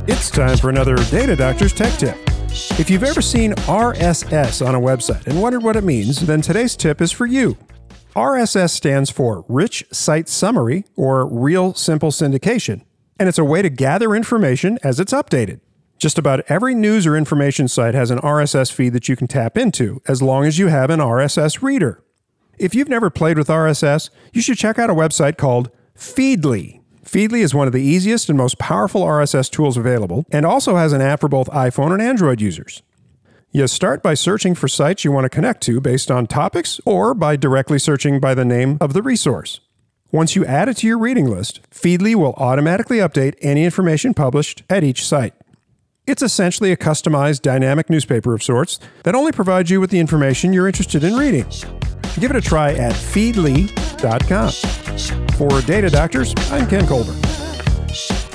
It's time for another Data Doctor's Tech Tip. If you've ever seen RSS on a website and wondered what it means, then today's tip is for you. RSS stands for Rich Site Summary, or Real Simple Syndication, and it's a way to gather information as it's updated. Just about every news or information site has an RSS feed that you can tap into, as long as you have an RSS reader. If you've never played with RSS, you should check out a website called Feedly. Feedly is one of the easiest and most powerful RSS tools available, and also has an app for both iPhone and Android users. You start by searching for sites you want to connect to based on topics, or by directly searching by the name of the resource. Once you add it to your reading list, Feedly will automatically update any information published at each site. It's essentially a customized dynamic newspaper of sorts that only provides you with the information you're interested in reading. Give it a try at feedly.com. For Data Doctors, I'm Ken Colburn.